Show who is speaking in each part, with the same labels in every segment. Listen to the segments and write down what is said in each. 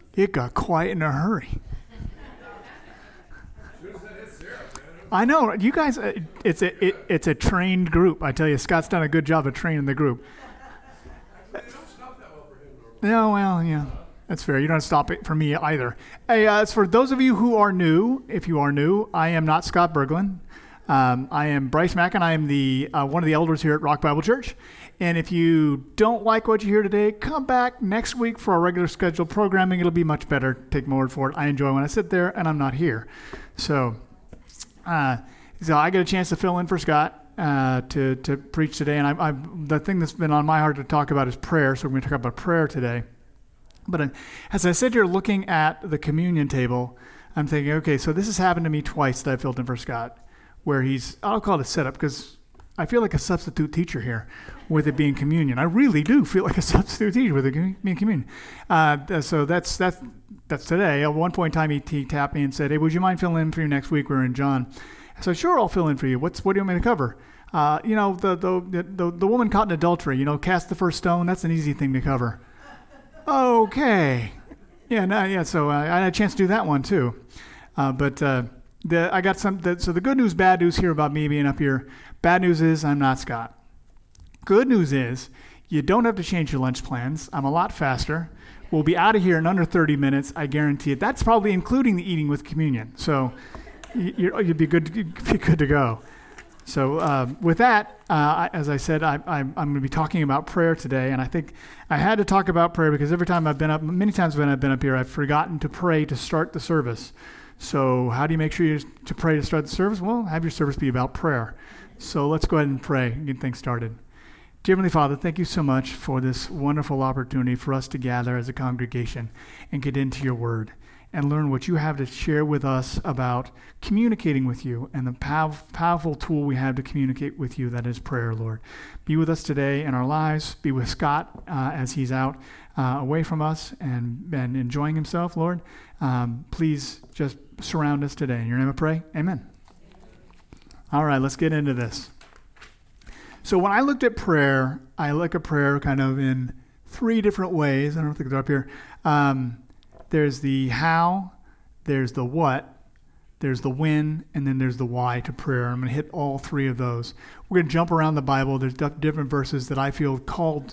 Speaker 1: it got quiet in a hurry. I know, you guys, it's a trained group. I tell you, Scott's done a good job of training the group. No, well, yeah, that's fair. You don't stop it for me either. Hey, as for those of you who are new, if you are new, I am not Scott Berglund. I am Bryce Mackin. I am the one of the elders here at Rock Bible Church. And if you don't like what you hear today, come back next week for our regular scheduled programming. It'll be much better. Take my word for it. I enjoy when I sit there and I'm not here. So I get a chance to fill in for Scott to preach today. And the thing that's been on my heart to talk about is prayer. So we're going to talk about prayer today. But as I sit here looking at the communion table, I'm thinking, okay, so this has happened to me twice that I filled in for Scott, where I'll call it a setup because I feel like a substitute teacher here with it being communion. I really do feel like a substitute teacher with it being communion. So that's today. At one point in time, he tapped me and said, hey, would you mind filling in for you next week? We're in John. I said, sure, I'll fill in for you. What do you want me to cover? The woman caught in adultery, cast the first stone. That's an easy thing to cover. Okay. So I had a chance to do that one too. I got so the good news, bad news here about me being up here. Bad news is I'm not Scott. Good news is you don't have to change your lunch plans. I'm a lot faster. We'll be out of here in under 30 minutes. I guarantee it. That's probably including the eating with communion. So you'd be good to go. So with that, as I said, I'm going to be talking about prayer today, and I think I had to talk about prayer because many times when I've been up here, I've forgotten to pray to start the service. So how do you make sure to pray to start the service? Well, have your service be about prayer. So let's go ahead and pray and get things started. Dear Heavenly Father, thank you so much for this wonderful opportunity for us to gather as a congregation and get into your word and learn what you have to share with us about communicating with you and the powerful tool we have to communicate with you, that is prayer, Lord. Be with us today in our lives. Be with Scott as he's out away from us and enjoying himself, Lord. Please just surround us today. In your name I pray, amen. All right, let's get into this. So when I looked at prayer, I look at prayer kind of in three different ways. I don't think they're up here. There's the how, there's the what, there's the when, and then there's the why to prayer. I'm going to hit all three of those. We're going to jump around the Bible. There's different verses that I feel called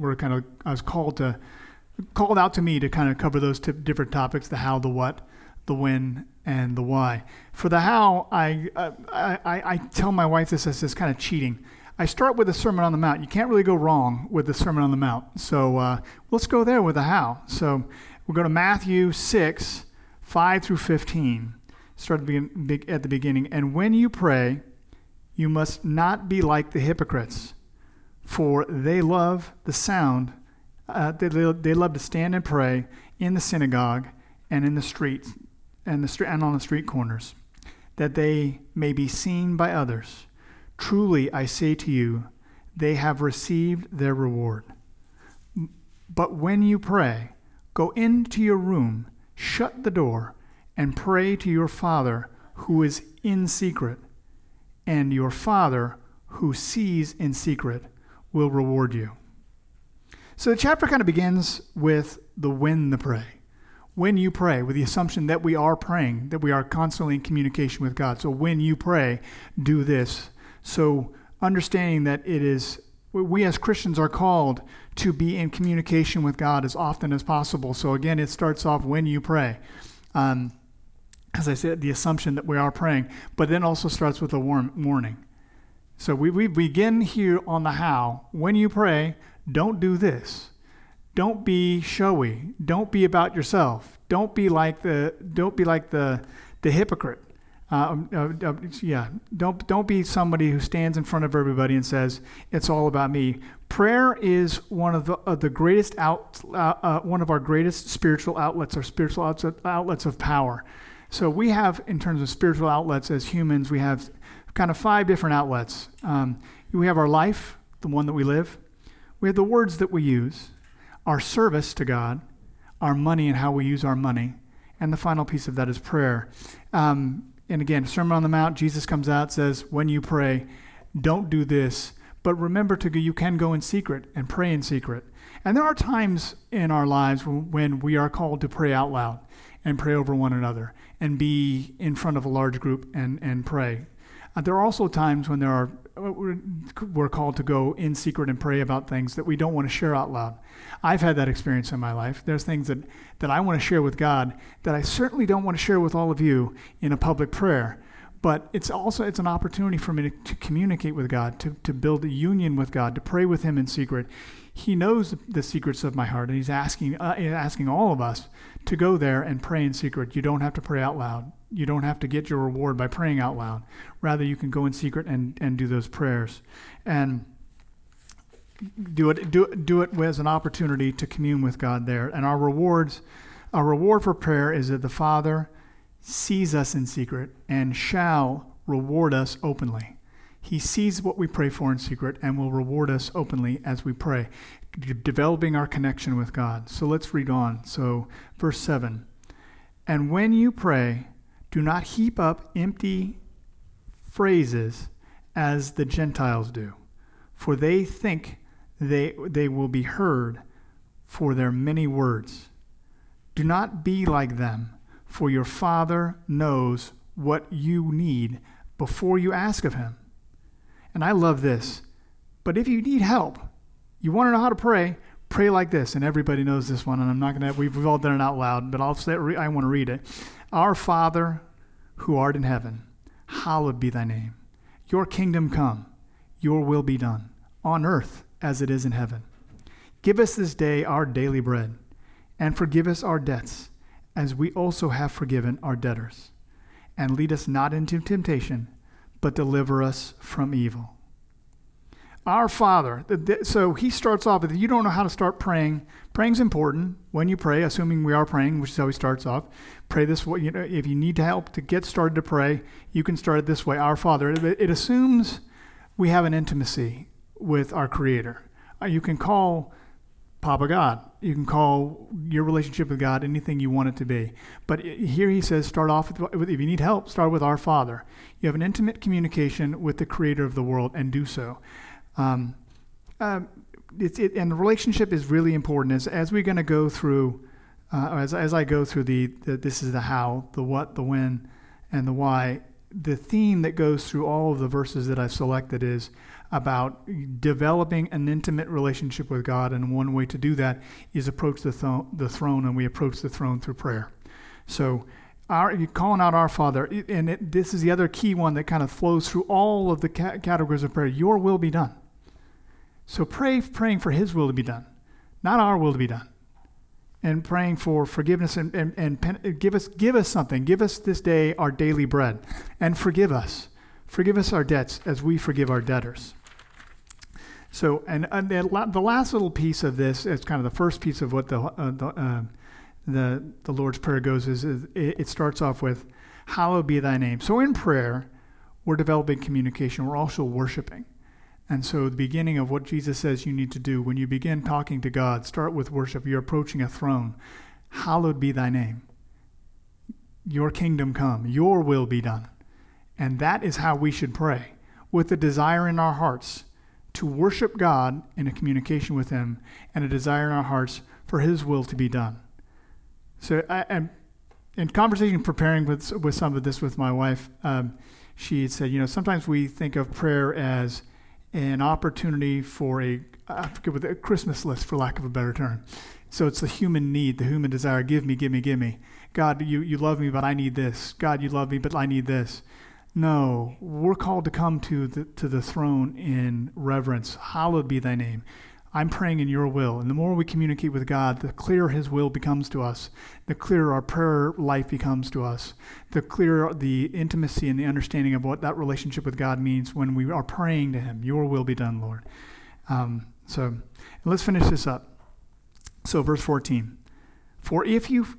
Speaker 1: out to me to kind of cover those different topics: the how, the what, the when, and the why. For the how, I tell my wife this as kind of cheating. I start with the Sermon on the Mount. You can't really go wrong with the Sermon on the Mount. So let's go there with the how. So we'll go to Matthew 6, 5 through 15. Start at the beginning. And when you pray, you must not be like the hypocrites, for they love the sound. They love to stand and pray in the synagogue and in the streets and on the street corners, that they may be seen by others. Truly, I say to you, they have received their reward. But when you pray, go into your room, shut the door, and pray to your Father who is in secret, and your Father who sees in secret will reward you. So the chapter kind of begins with the when the pray. When you pray, with the assumption that we are praying, that we are constantly in communication with God. So when you pray, do this. So understanding that we as Christians are called to be in communication with God as often as possible. So again, it starts off when you pray. As I said, the assumption that we are praying, but then also starts with a warning. So we begin here on the how. When you pray, don't do this. Don't be showy. Don't be about yourself. Don't be like the hypocrite. Don't be somebody who stands in front of everybody and says it's all about me. Prayer is one of the greatest one of our greatest spiritual outlets, or spiritual outlets of power. So we have, in terms of spiritual outlets as humans, we have kind of 5 different outlets. We have our life, the one that we live. We have the words that we use, our service to God, our money and how we use our money, and the final piece of that is prayer. And again, Sermon on the Mount, Jesus comes out, says, when you pray, don't do this, but remember you can go in secret and pray in secret. And there are times in our lives when we are called to pray out loud and pray over one another and be in front of a large group and pray. There are also times when we're called to go in secret and pray about things that we don't want to share out loud. I've had that experience in my life. There's things that I want to share with God that I certainly don't want to share with all of you in a public prayer. But it's an opportunity for me to communicate with God, to build a union with God, to pray with him in secret. He knows the secrets of my heart, and he's asking all of us to go there and pray in secret. You don't have to pray out loud. You don't have to get your reward by praying out loud. Rather, you can go in secret and do those prayers. And do it as an opportunity to commune with God there. And our reward for prayer is that the Father sees us in secret and shall reward us openly. He sees what we pray for in secret and will reward us openly as we pray, developing our connection with God. So let's read on. So verse 7, and when you pray, do not heap up empty phrases as the Gentiles do, for they think they will be heard for their many words. Do not be like them, for your Father knows what you need before you ask of him. And I love this. But if you need help, you want to know how to pray like this. And everybody knows this one, and I'm not going to, we've all done it out loud, but I'll say, I want to read it. Our Father who art in heaven, hallowed be thy name. Your kingdom come, your will be done, on earth as it is in heaven. Give us this day our daily bread, and forgive us our debts, as we also have forgiven our debtors. And lead us not into temptation, but deliver us from evil. Our Father, so he starts off with, you don't know how to start praying. Praying's important. When you pray, assuming we are praying, which is how he starts off, pray this way. You know, if you need help to get started to pray, you can start it this way. Our Father. It assumes we have an intimacy with our Creator. You can call Papa God. You can call your relationship with God anything you want it to be. But here he says, start off with, if you need help, start with our Father. You have an intimate communication with the Creator of the world, and do so. And the relationship is really important. As we're going to go through, as I go through this is the how, the what, the when, and the why. The theme that goes through all of the verses that I've selected is about developing an intimate relationship with God, and one way to do that is approach the throne, and we approach the throne through prayer. So you're calling out our Father, and this is the other key one that kind of flows through all of the categories of prayer. Your will be done. So praying for his will to be done, not our will to be done. And praying for forgiveness and give us something. Give us this day our daily bread, and forgive us. Forgive us our debts as we forgive our debtors. So, and the last little piece of this is kind of the first piece of what the Lord's Prayer goes is it starts off with, hallowed be thy name. So in prayer, we're developing communication. We're also worshiping. And so the beginning of what Jesus says you need to do, when you begin talking to God, start with worship. You're approaching a throne. Hallowed be thy name. Your kingdom come. Your will be done. And that is how we should pray, with the desire in our hearts to worship God in a communication with him, and a desire in our hearts for his will to be done. So in conversation preparing with some of this with my wife, she had said, sometimes we think of prayer as an opportunity for a Christmas list, for lack of a better term. So it's the human need, the human desire. Give me, give me, give me. God, you love me, but I need this. God, you love me, but I need this. No, we're called to come to the throne in reverence. Hallowed be thy name. I'm praying in your will. And the more we communicate with God, the clearer his will becomes to us. The clearer our prayer life becomes to us. The clearer the intimacy and the understanding of what that relationship with God means when we are praying to him. Your will be done, Lord. So let's finish this up. So verse 14. For if you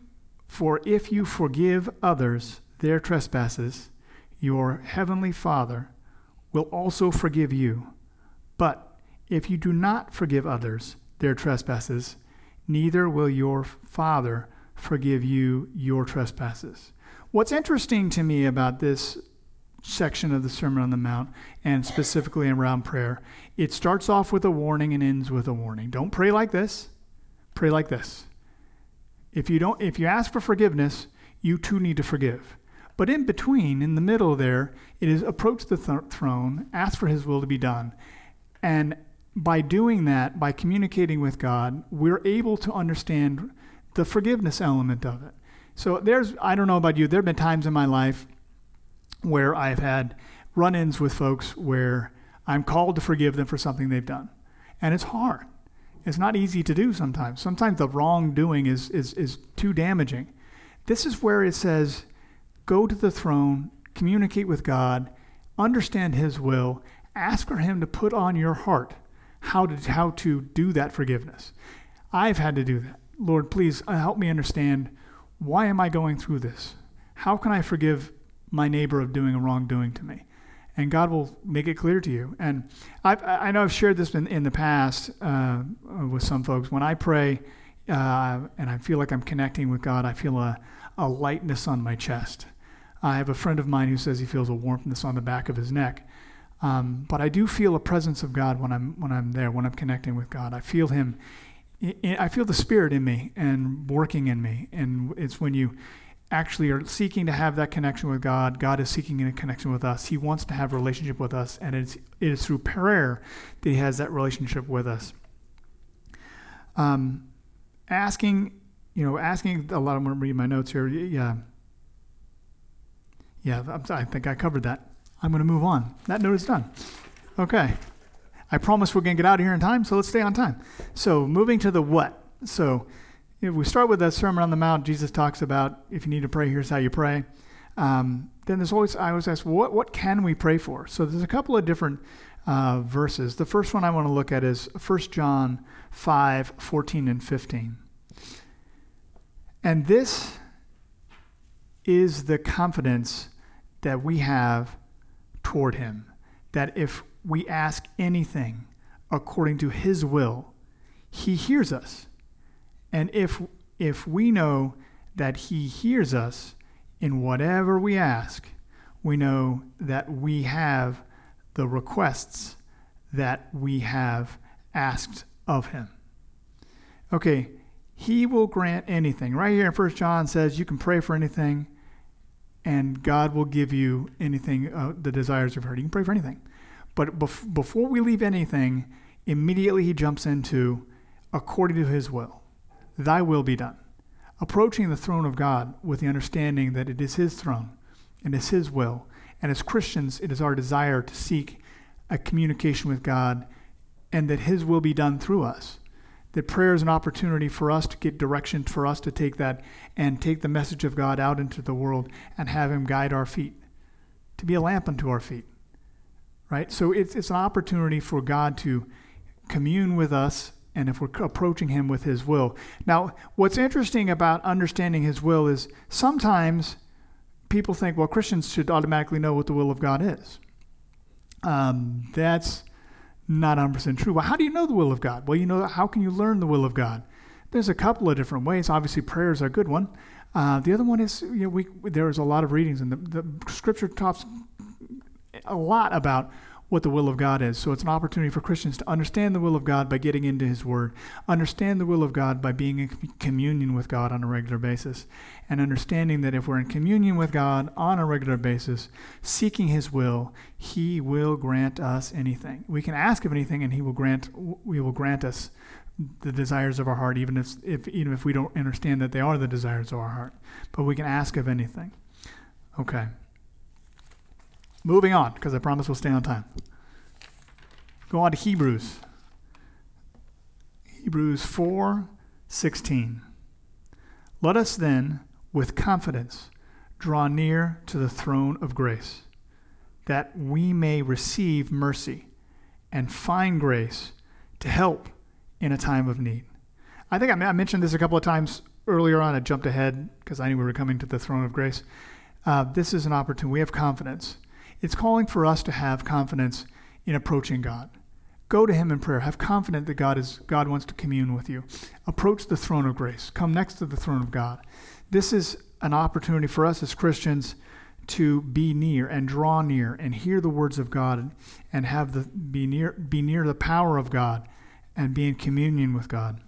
Speaker 1: forgive others their trespasses, your heavenly Father will also forgive you. But if you do not forgive others their trespasses, neither will your Father forgive you your trespasses. What's interesting to me about this section of the Sermon on the Mount, and specifically around prayer. It starts off with a warning and ends with a warning. Don't pray like this. Pray like this. If you ask for forgiveness, you too need to forgive. But in between, in the middle there, it is approach the throne, ask for his will to be done. And by doing that, by communicating with God, we're able to understand the forgiveness element of it. So I don't know about you, there have been times in my life where I've had run-ins with folks where I'm called to forgive them for something they've done. And it's hard. It's not easy to do sometimes. Sometimes the wrongdoing is too damaging. This is where it says, go to the throne, communicate with God, understand his will, ask for him to put on your heart how to do that forgiveness. I've had to do that. Lord, please help me understand, why am I going through this? How can I forgive my neighbor of doing a wrongdoing to me? And God will make it clear to you. And I know I've shared this in the past with some folks. When I pray and I feel like I'm connecting with God, I feel a lightness on my chest. I have a friend of mine who says he feels a warmness on the back of his neck. But I do feel a presence of God when I'm there, when I'm connecting with God. I feel him. I feel the Spirit in me and working in me. And it's when you actually are seeking to have that connection with God, God is seeking a connection with us. He wants to have a relationship with us, and it is through prayer that he has that relationship with us. Asking a lot. I'm going to read my notes here. I think I covered that. I'm going to move on. That note is done. Okay. I promise we're going to get out of here in time, so let's stay on time. So moving to the what. So if we start with that Sermon on the Mount, Jesus talks about, if you need to pray, here's how you pray. Then I always ask, what can we pray for? So there's a couple of different verses. The first one I want to look at is 1 John 5, 14 and 15. And this is the confidence that we have toward him, that if we ask anything according to his will, he hears us. And if we know that he hears us in whatever we ask, we know that we have the requests that we have asked of him. Okay, he will grant anything. Right here in 1 John says you can pray for anything, and God will give you anything, the desires of your heart. You can pray for anything. But before we leave anything, immediately he jumps into, according to his will, thy will be done. Approaching the throne of God with the understanding that it is his throne and it's his will. And as Christians, it is our desire to seek a communication with God and that his will be done through us. That prayer is an opportunity for us to get direction, for us to take that and take the message of God out into the world and have him guide our feet, to be a lamp unto our feet. Right? So it's an opportunity for God to commune with us, and if we're approaching him with his will. Now, what's interesting about understanding his will is sometimes people think, well, Christians should automatically know what the will of God is. That's not 100% true. Well, how do you know the will of God? Well, how can you learn the will of God? There's a couple of different ways. Obviously, prayer is a good one. The other one is, there is a lot of readings, and the Scripture talks a lot about what the will of God is. So it's an opportunity for Christians to understand the will of God by getting into his word, understand the will of God by being in communion with God on a regular basis, and understanding that if we're in communion with God on a regular basis, seeking his will, he will grant us anything. We can ask of anything, and he will grant us the desires of our heart, even if we don't understand that they are the desires of our heart. But we can ask of anything. Okay. Moving on, because I promise we'll stay on time. Go on to Hebrews. Hebrews 4:16. Let us then, with confidence, draw near to the throne of grace, that we may receive mercy and find grace to help in a time of need. I think I mentioned this a couple of times earlier on. I jumped ahead because I knew we were coming to the throne of grace. This is an opportunity. We have confidence. It's calling for us to have confidence in approaching God. Go to him in prayer. Have confidence that God wants to commune with you. Approach the throne of grace. Come next to the throne of God. This is an opportunity for us as Christians to be near and draw near and hear the words of God and be near the power of God and be in communion with God.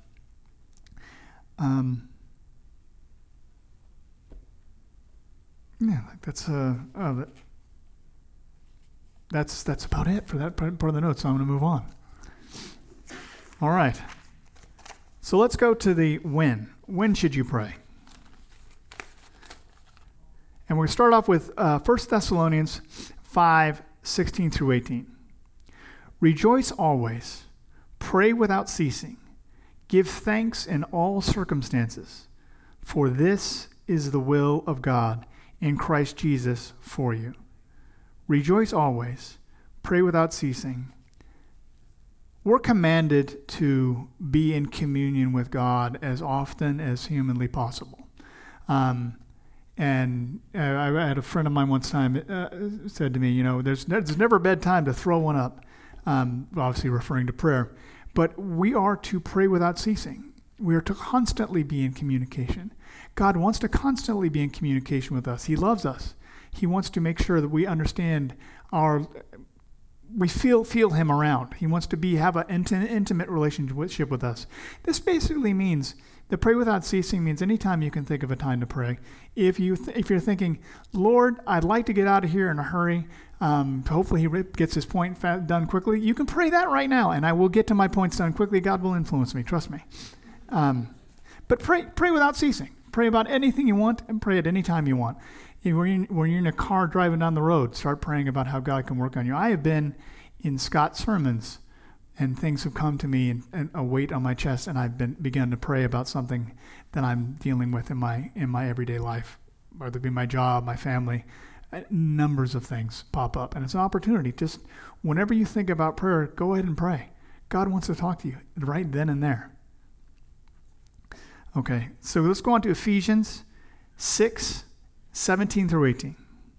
Speaker 1: That's about it for that part of the notes. So I'm going to move on. All right. So let's go to the when. When should you pray? And we're going to start off with 1 Thessalonians 5:16 through 18. Rejoice always, pray without ceasing, give thanks in all circumstances, for this is the will of God in Christ Jesus for you. Rejoice always, pray without ceasing. We're commanded to be in communion with God as often as humanly possible. And I had a friend of mine once time said to me, there's never a bad time to throw one up, obviously referring to prayer. But we are to pray without ceasing. We are to constantly be in communication. God wants to constantly be in communication with us. He loves us. He wants to make sure that we understand we feel him around. He wants to have an intimate relationship with us. This basically means that pray without ceasing means anytime you can think of a time to pray. If you're thinking, Lord, I'd like to get out of here in a hurry. Hopefully he gets his point done quickly. You can pray that right now, and I will get to my points done quickly. God will influence me. Trust me. But pray without ceasing. Pray about anything you want, and pray at any time you want. When you're in a car driving down the road, start praying about how God can work on you. I have been in Scott's sermons, and things have come to me and a weight on my chest, and I've begun to pray about something that I'm dealing with in my everyday life, whether it be my job, my family. Numbers of things pop up, and it's an opportunity. Just whenever you think about prayer, go ahead and pray. God wants to talk to you right then and there. Okay, so let's go on to Ephesians 6:17 through 18.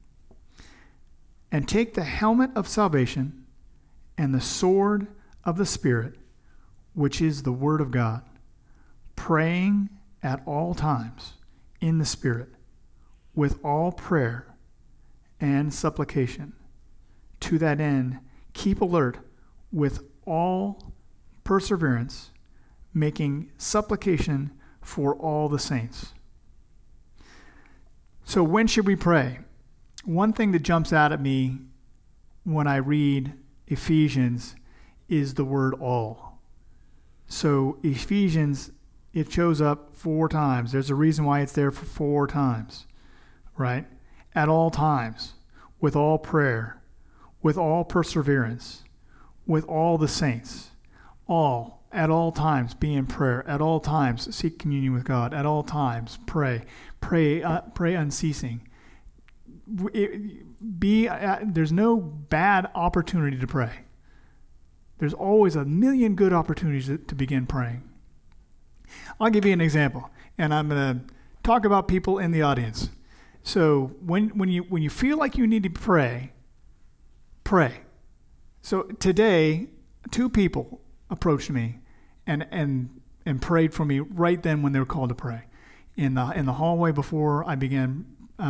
Speaker 1: And take the helmet of salvation and the sword of the Spirit, which is the Word of God, praying at all times in the Spirit, with all prayer and supplication. To that end, keep alert with all perseverance, making supplication for all the saints. So when should we pray? One thing that jumps out at me when I read Ephesians is the word all. So Ephesians, it shows up 4 times. There's a reason why it's there for 4 times, right? At all times, with all prayer, with all perseverance, with all the saints. All, at all times, be in prayer. At all times, seek communion with God. At all times, pray. Pray unceasing. There's no bad opportunity to pray. There's always a million good opportunities to begin praying. I'll give you an example, and I'm going to talk about people in the audience. So when you feel like you need to pray, pray. So today, 2 people approached me and prayed for me right then when they were called to pray. In the hallway before I began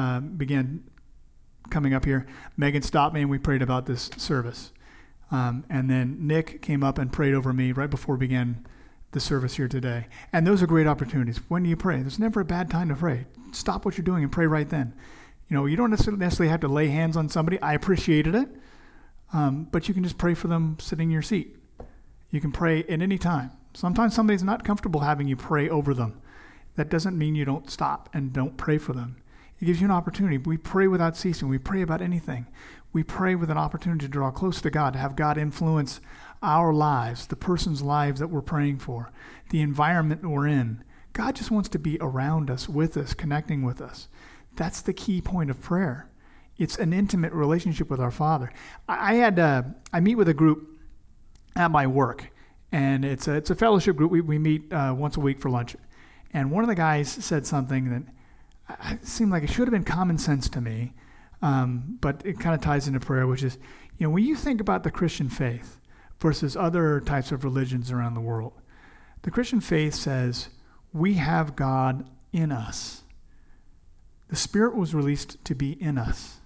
Speaker 1: coming up here, Megan stopped me and we prayed about this service. And then Nick came up and prayed over me right before we began the service here today. And those are great opportunities. When do you pray? There's never a bad time to pray. Stop what you're doing and pray right then. You don't necessarily have to lay hands on somebody. I appreciated it. But you can just pray for them sitting in your seat. You can pray at any time. Sometimes somebody's not comfortable having you pray over them. That doesn't mean you don't stop and don't pray for them. It gives you an opportunity. We pray without ceasing. We pray about anything. We pray with an opportunity to draw close to God, to have God influence our lives, the person's lives that we're praying for, the environment we're in. God just wants to be around us, with us, connecting with us. That's the key point of prayer. It's an intimate relationship with our Father. I meet with a group at my work, and it's a fellowship group. We meet once a week for lunch. And one of the guys said something that seemed like it should have been common sense to me, but it kind of ties into prayer, which is, when you think about the Christian faith versus other types of religions around the world, the Christian faith says we have God in us. The Spirit was released to be in us.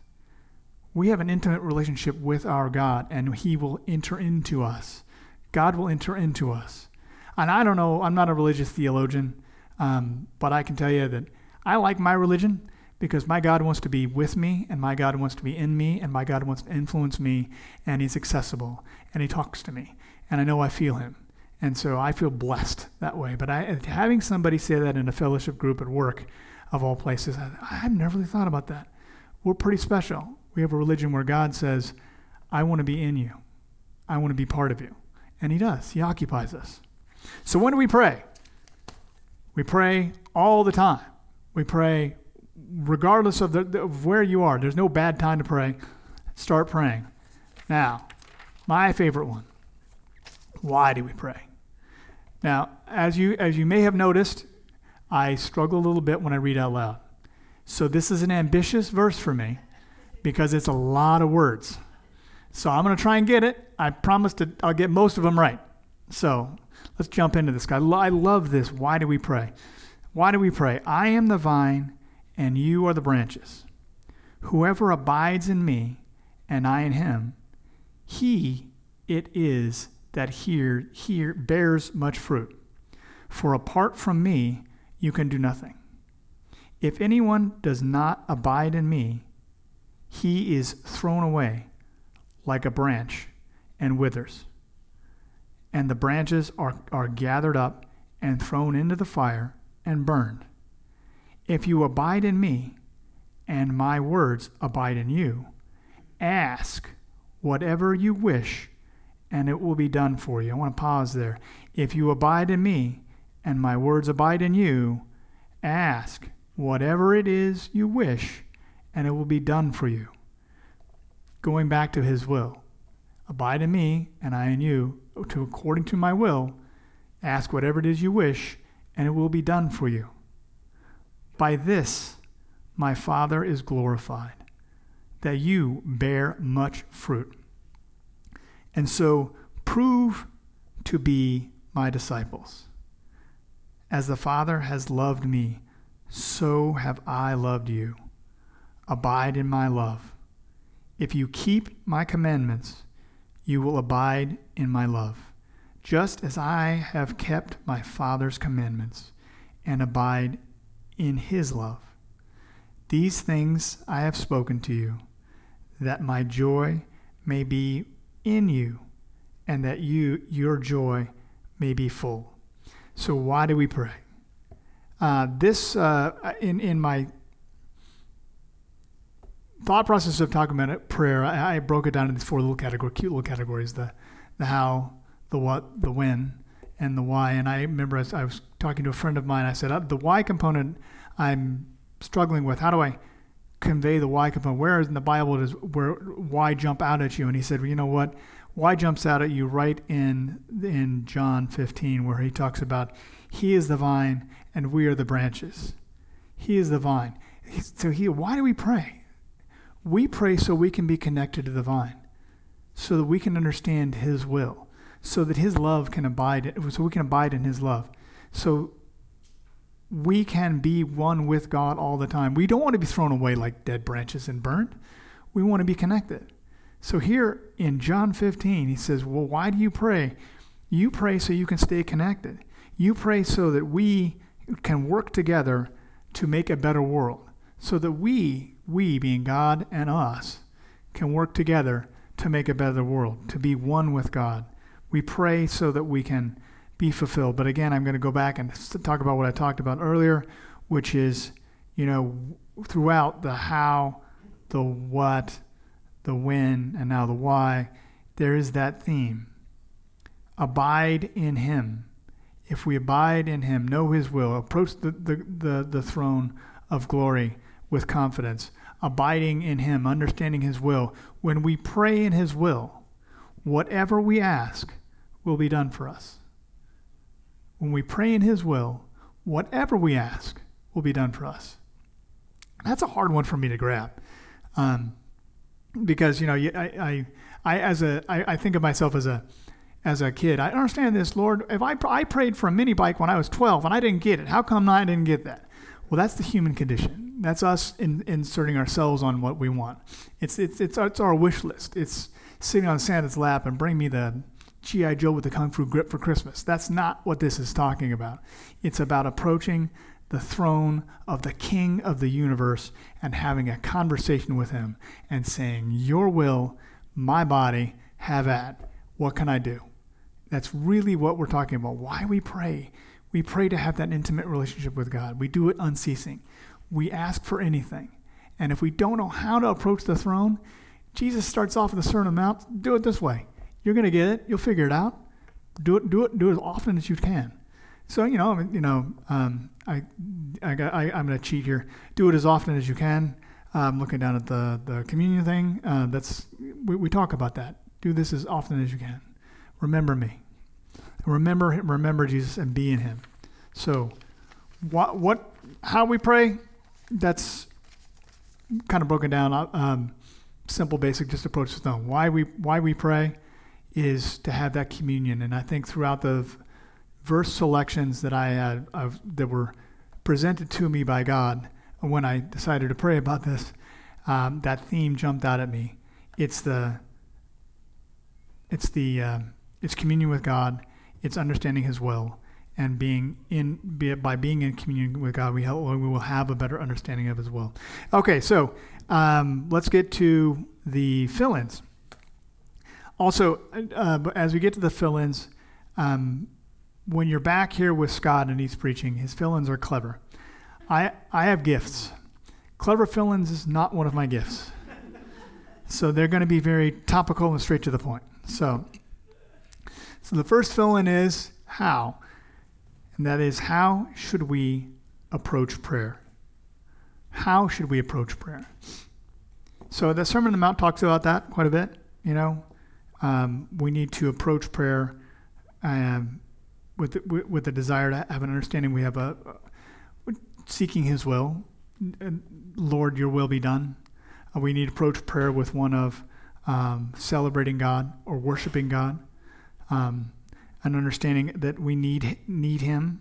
Speaker 1: We have an intimate relationship with our God, and he will enter into us. God will enter into us. And I don't know, I'm not a religious theologian, but I can tell you that I like my religion because my God wants to be with me, and my God wants to be in me, and my God wants to influence me, and he's accessible, and he talks to me, and I know I feel him. And so I feel blessed that way. But having somebody say that in a fellowship group at work, of all places, I've never really thought about that. We're pretty special. We have a religion where God says, I want to be in you. I want to be part of you. And he does. He occupies us. So when do we pray? We pray all the time. We pray regardless of where you are. There's no bad time to pray. Start praying. Now, my favorite one. Why do we pray? Now, as you may have noticed, I struggle a little bit when I read out loud. So this is an ambitious verse for me because it's a lot of words. So I'm going to try and get it. I promise I'll get most of them right. So let's jump into this. I love this. Why do we pray? Why do we pray? I am the vine and you are the branches. Whoever abides in me and I in him, he it is that here bears much fruit. For apart from me, you can do nothing. If anyone does not abide in me, he is thrown away like a branch and withers. And the branches are gathered up and thrown into the fire and burned. If you abide in me, and my words abide in you, ask whatever you wish, and it will be done for you. I want to pause there. If you abide in me, and my words abide in you, ask whatever it is you wish, and it will be done for you. Going back to his will. Abide in me, and I in you, according to my will. Ask whatever it is you wish, and it will be done for you. By this my Father is glorified, that you bear much fruit. And so prove to be my disciples. As the Father has loved me, so have I loved you. Abide in my love. If you keep my commandments, you will abide in my love, just as I have kept my Father's commandments and abide in his love. These things I have spoken to you, that my joy may be in you, and that your joy may be full. So why do we pray? In my thought process of talking about prayer, I broke it down into these four cute little categories: the how, the what, the when, and the why. And I remember as I was talking to a friend of mine, I said, the why component I'm struggling with. How do I convey the why component? Where in the Bible does where why jump out at you? And he said, well, you know what? Why jumps out at you right in John 15, where he talks about he is the vine and we are the branches. He is the vine. So why do we pray? We pray so we can be connected to the vine, so that we can understand his will, so that his love can abide, so we can abide in his love. So we can be one with God all the time. We don't want to be thrown away like dead branches and burned. We want to be connected. So here in John 15, he says, well, why do you pray? You pray so you can stay connected. You pray so that we can work together to make a better world. So that we being God and us, can work together to make a better world, to be one with God. We pray so that we can be fulfilled. But again, I'm going to go back and talk about what I talked about earlier, which is, throughout the how, the what, the when, and now the why, there is that theme. Abide in him. If we abide in him, know his will, approach the throne of glory with confidence, abiding in him, understanding his will. When we pray in his will, whatever we ask will be done for us. When we pray in his will, whatever we ask will be done for us. That's a hard one for me to grab. Because, I think of myself as a kid. I understand this, Lord. If I prayed for a mini bike when I was 12 and I didn't get it, how come I didn't get that? Well, that's the human condition. That's us inserting ourselves on what we want. It's our wish list. It's sitting on Santa's lap and bring me the G.I. Joe with the Kung Fu grip for Christmas. That's not what this is talking about. It's about approaching the throne of the King of the universe and having a conversation with him and saying, your will, my body, have at. What can I do? That's really what we're talking about. Why we pray. We pray to have that intimate relationship with God. We do it unceasing. We ask for anything. And if we don't know how to approach the throne, Jesus starts off in the Sermon on the Mount, do it this way. You're going to get it. You'll figure it out. Do it as often as you can. So, I'm going to cheat here. Do it as often as you can. I'm looking down at the communion thing. We talk about that. Do this as often as you can. Remember me. Remember Jesus and be in him. So how we pray, that's kind of broken down, simple, basic, just approach the throne. Why we pray is to have that communion. And I think throughout the verse selections that I had that were presented to me by God when I decided to pray about this, that theme jumped out at me. It's communion with God. It's understanding his will, and by being in communion with God, we will have a better understanding of his will. Okay, so let's get to the fill-ins. Also, as we get to the fill-ins, when you're back here with Scott and he's preaching, his fill-ins are clever. I have gifts. Clever fill-ins is not one of my gifts. So they're going to be very topical and straight to the point. So the first fill-in is how. And that is, how should we approach prayer? How should we approach prayer? So the Sermon on the Mount talks about that quite a bit. We need to approach prayer with the desire to have an understanding. We have seeking his will. Lord, your will be done. We need to approach prayer with one of celebrating God or worshiping God. An understanding that we need him.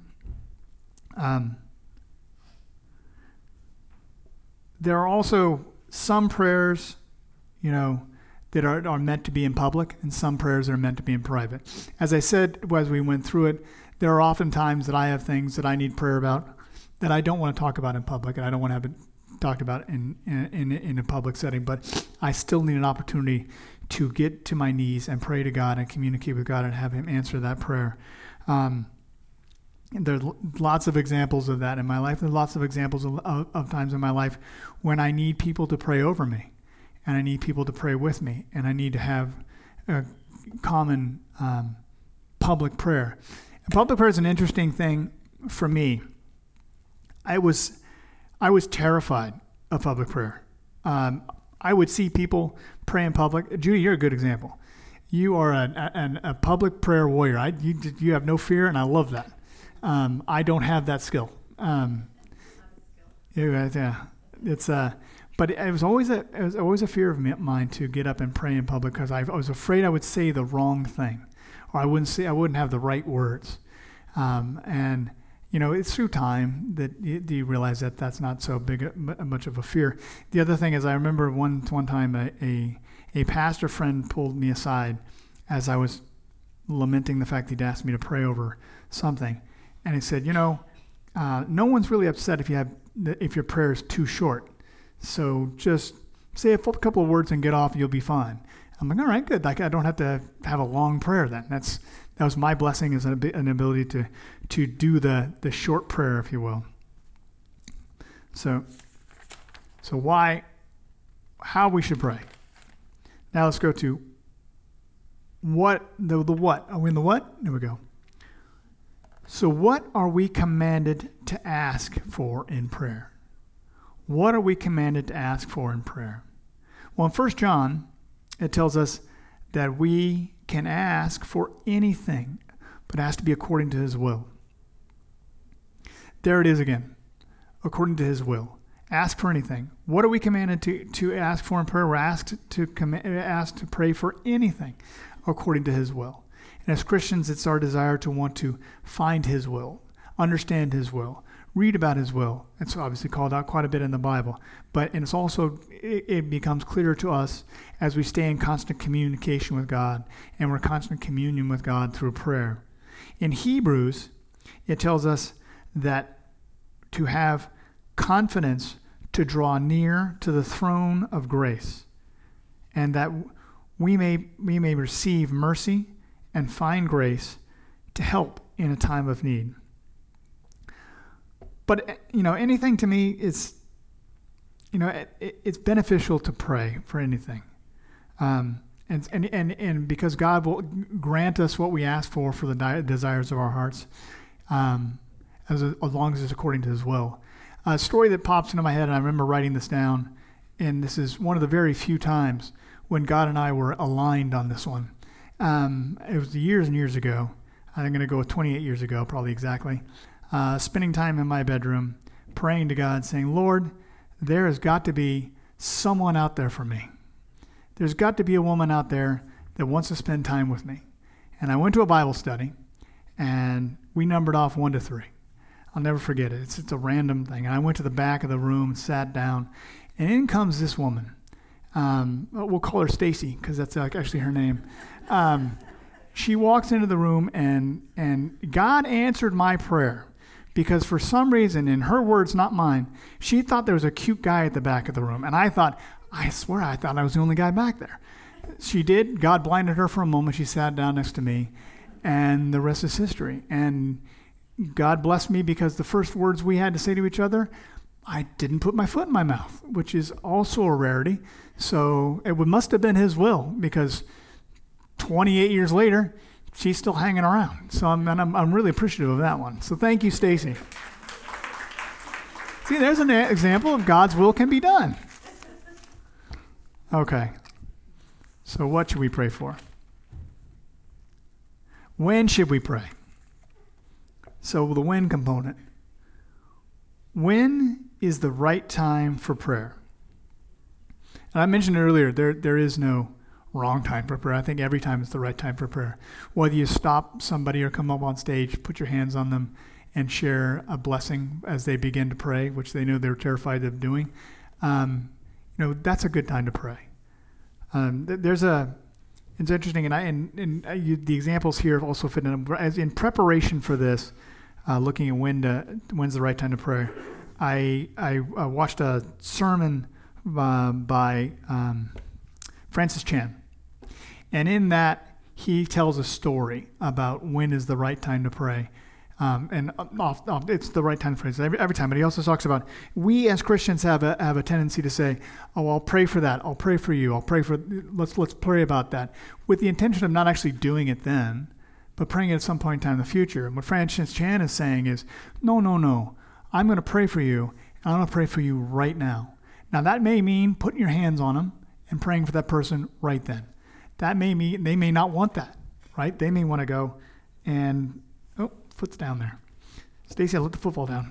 Speaker 1: There are also some prayers, that are meant to be in public, and some prayers that are meant to be in private. As I said, as we went through it, there are often times that I have things that I need prayer about that I don't want to talk about in public, and I don't want to have it talked about in a public setting, but I still need an opportunity to get to my knees and pray to God and communicate with God and have him answer that prayer. There's lots of examples of that in my life. There's lots of examples of times in my life when I need people to pray over me, and I need people to pray with me, and I need to have a common public prayer. And public prayer is an interesting thing for me. I was terrified of public prayer. I would see people pray in public. Judy, you're a good example. You are a public prayer warrior. You have no fear, and I love that. I don't have that skill. But it was always a fear of mine to get up and pray in public, because I was afraid I would say the wrong thing, or I wouldn't have the right words. And it's through time that you realize that that's not so much of a fear. The other thing is, I remember one time a pastor friend pulled me aside as I was lamenting the fact he'd asked me to pray over something, and he said, no one's really upset if your prayer is too short. So just say a couple of words and get off, you'll be fine. I'm like, all right, good. Like, I don't have to have a long prayer then. That was my blessing, is an ability to do the short prayer, if you will. So how we should pray. Now let's go to the what. Are we in the what? There we go. So what are we commanded to ask for in prayer? What are we commanded to ask for in prayer? Well, in 1 John, it tells us that we can ask for anything, but it has to be according to his will. There it is again, according to his will. Ask for anything. What are we commanded to ask for in prayer? We're asked to pray for anything according to his will. And as Christians, it's our desire to want to find his will, understand his will, read about his will. It's obviously called out quite a bit in the Bible, and it's also, it becomes clearer to us as we stay in constant communication with God, and we're constant communion with God through prayer. In Hebrews, it tells us that to have confidence to draw near to the throne of grace, and that we may receive mercy and find grace to help in a time of need. But, anything to me is, it's beneficial to pray for anything. And because God will grant us what we ask for the desires of our hearts, as long as it's according to his will. A story that pops into my head, and I remember writing this down, and this is one of the very few times when God and I were aligned on this one. It was years and years ago. I'm going to go with 28 years ago, probably exactly. Spending time in my bedroom, praying to God, saying, Lord, there has got to be someone out there for me. There's got to be a woman out there that wants to spend time with me. And I went to a Bible study, and we numbered off 1 to 3. I'll never forget it. It's a random thing. And I went to the back of the room, sat down, and in comes this woman. We'll call her Stacy, because that's actually her name. She walks into the room, and God answered my prayer, because for some reason, in her words, not mine, she thought there was a cute guy at the back of the room. And I thought I thought I was the only guy back there. She did. God blinded her for a moment. She sat down next to me, and the rest is history. And God blessed me, because the first words we had to say to each other, I didn't put my foot in my mouth, which is also a rarity. So it must have been his will, because 28 years later, she's still hanging around. So I'm really appreciative of that one. So thank you, Stacy. See, there's an example of God's will can be done. Okay. So what should we pray for? When should we pray? So the when component. When is the right time for prayer? And I mentioned earlier, there is no wrong time for prayer. I think every time is the right time for prayer. Whether you stop somebody or come up on stage, put your hands on them, and share a blessing as they begin to pray, which they know they're terrified of doing, that's a good time to pray. It's interesting, the examples here also fit in. As in preparation for this, looking at when's the right time to pray, I watched a sermon by Francis Chan, and in that he tells a story about when is the right time to pray. It's the right time to pray every time. But he also talks about, we as Christians have a tendency to say, "Oh, I'll pray for that. I'll pray for you. Let's pray about that," with the intention of not actually doing it then, but praying it at some point in time in the future. And what Francis Chan is saying is, no. I'm going to pray for you, and I'm going to pray for you right now. Now that may mean putting your hands on them and praying for that person right then. That may mean they may not want that, right? They may want to go and, foot's down there. Stacy, I let the football down.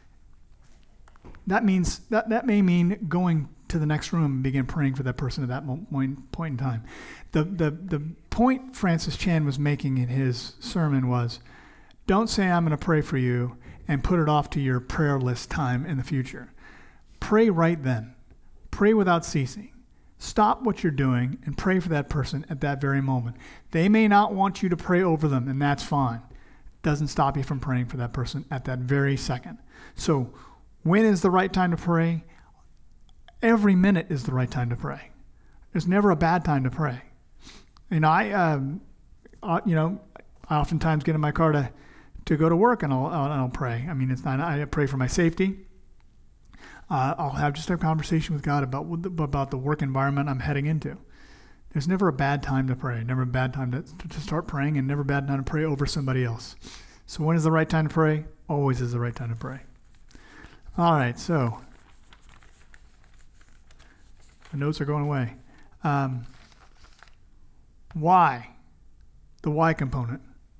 Speaker 1: That means that may mean going to the next room and begin praying for that person at that point in time. The point Francis Chan was making in his sermon was, don't say I'm going to pray for you and put it off to your prayer list time in the future. Pray right then. Pray without ceasing. Stop what you're doing and pray for that person at that very moment. They may not want you to pray over them, and that's fine. Doesn't stop you from praying for that person at that very second. So when is the right time to pray? Every minute is the right time to pray. There's never a bad time to pray. And I oftentimes get in my car to go to work, and I'll pray. I mean, it's not. I pray for my safety. I'll have just a conversation with God about the work environment I'm heading into. There's never a bad time to pray, never a bad time to start praying, and never a bad time to pray over somebody else. So when is the right time to pray? Always is the right time to pray. All right, so the notes are going away. Why? The why component.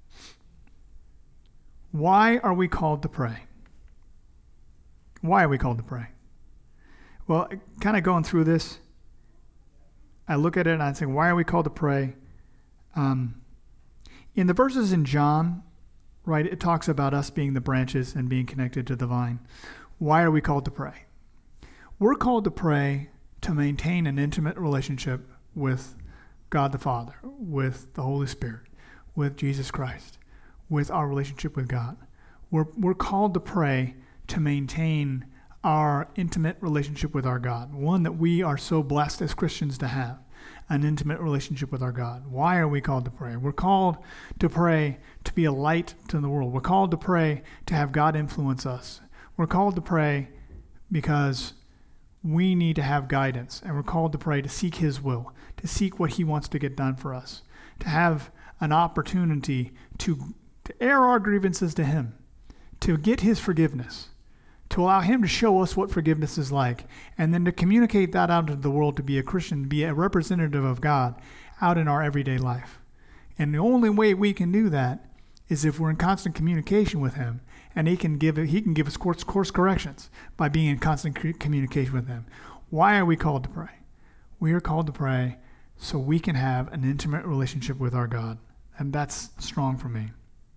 Speaker 1: Why are we called to pray? Why are we called to pray? Well, kind of going through this, I look at it and I think, why are we called to pray? In the verses in John right? It talks about us being the branches and being connected to the vine. Why are we called to pray? We're called to pray to maintain an intimate relationship with God the Father, with the Holy Spirit, with Jesus Christ, with our relationship with God. We're called to pray to maintain our intimate relationship with our God, one that we are so blessed as Christians to have, an intimate relationship with our God. Why are we called to pray? We're called to pray to be a light to the world. We're called to pray to have God influence us. We're called to pray because we need to have guidance, and we're called to pray to seek His will, to seek what He wants to get done for us, to have an opportunity to air our grievances to Him, to get His forgiveness, to allow Him to show us what forgiveness is like, and then to communicate that out into the world, to be a Christian, be a representative of God out in our everyday life. And the only way we can do that is if we're in constant communication with Him, and He can give us course corrections by being in constant communication with Him. Why are we called to pray? We are called to pray so we can have an intimate relationship with our God, and that's strong for me.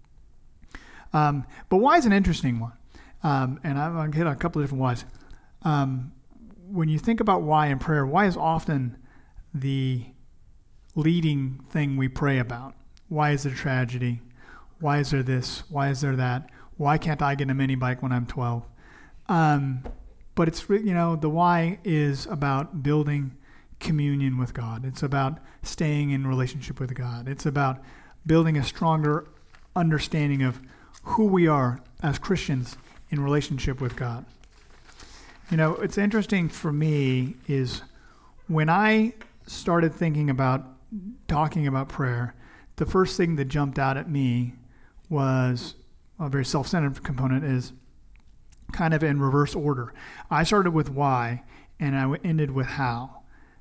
Speaker 1: But why is an interesting one? And I'm going to hit a couple of different whys. When you think about why in prayer, why is often the leading thing we pray about? Why is there tragedy? Why is there this? Why is there that? Why can't I get a mini bike when I'm 12? But it's, the why is about building communion with God. It's about staying in relationship with God. It's about building a stronger understanding of who we are as Christians in relationship with God. It's interesting for me is when I started thinking about talking about prayer, the first thing that jumped out at me was a very self-centered component is kind of in reverse order. I started with why, and I ended with how.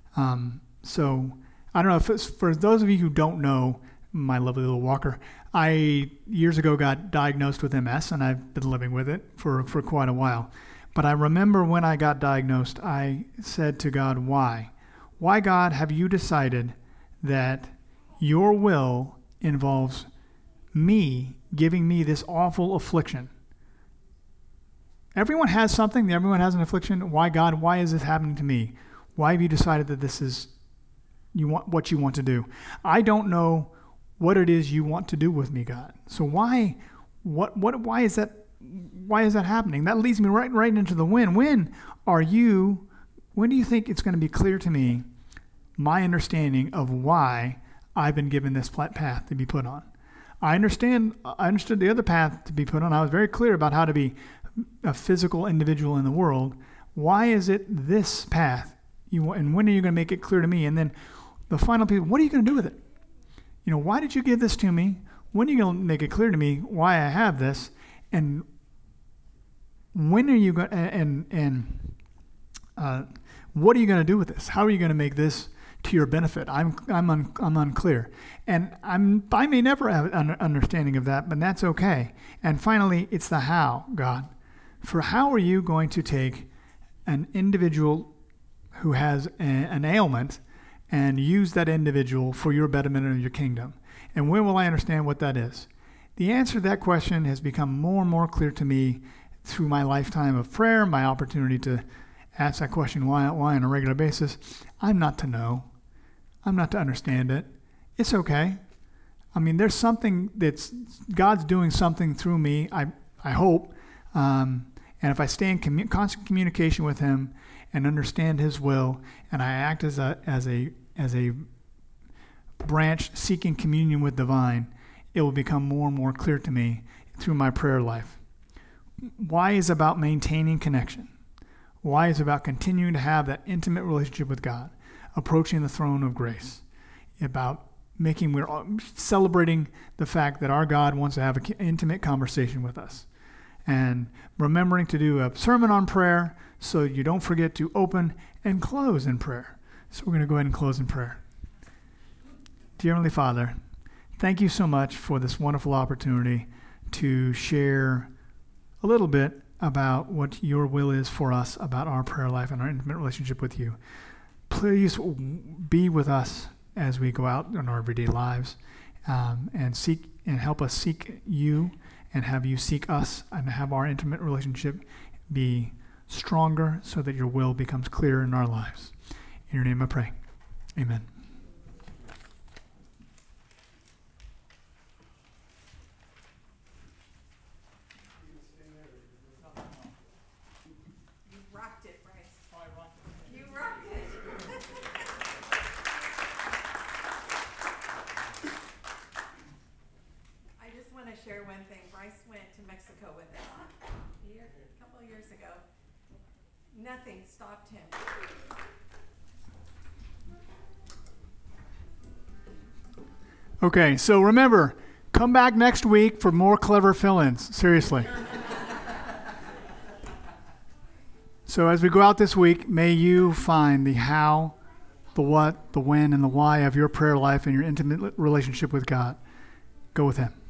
Speaker 1: So I don't know if it's, for those of you who don't know my lovely little walker, I years ago got diagnosed with MS, and I've been living with it for quite a while. But I remember when I got diagnosed, I said to God, why? Why, God, have you decided that your will involves me giving me this awful affliction? Everyone has something. Everyone has an affliction. Why, God? Why is this happening to me? Why have you decided that this is what you want to do? I don't know what it is you want to do with me, God. So why? Why is that? Why is that happening? That leads me right into the when. When do you think it's going to be clear to me my understanding of why I've been given this path to be put on? I understood the other path to be put on. I was very clear about how to be a physical individual in the world. Why is it this path? And when are you going to make it clear to me? And then the final piece, what are you going to do with it? Why did you give this to me? When are you going to make it clear to me why I have this? And when are you going what are you going to do with this? How are you going to make this to your benefit? I'm unclear, and I may never have an understanding of that, but that's okay. And finally, it's the how, God. For how are you going to take an individual who has an ailment and use that individual for your betterment of your kingdom? And when will I understand what that is? The answer to that question has become more and more clear to me through my lifetime of prayer, my opportunity to ask that question why on a regular basis. I'm not to know. I'm not to understand it. It's okay. There's something God's doing something through me, I hope. And if I stay in constant communication with Him and understand His will, and I act as a branch seeking communion with the vine, it will become more and more clear to me through my prayer life. Why is about maintaining connection. Why is about continuing to have that intimate relationship with God, approaching the throne of grace, about we're celebrating the fact that our God wants to have an intimate conversation with us, and remembering to do a sermon on prayer so you don't forget to open and close in prayer. So we're going to go ahead and close in prayer. Dear Heavenly Father, thank you so much for this wonderful opportunity to share a little bit about what your will is for us, about our prayer life and our intimate relationship with you. Please be with us as we go out in our everyday lives, and help us seek you and have you seek us and have our intimate relationship be stronger so that your will becomes clearer in our lives. In your name I pray. Amen.
Speaker 2: You rocked it, Bryce. You rocked it. I just want to share one thing. Bryce went to Mexico with us a couple of years ago. Nothing stopped him.
Speaker 1: Okay, so remember, come back next week for more clever fill-ins. Seriously. So as we go out this week, may you find the how, the what, the when, and the why of your prayer life and your intimate relationship with God. Go with Him.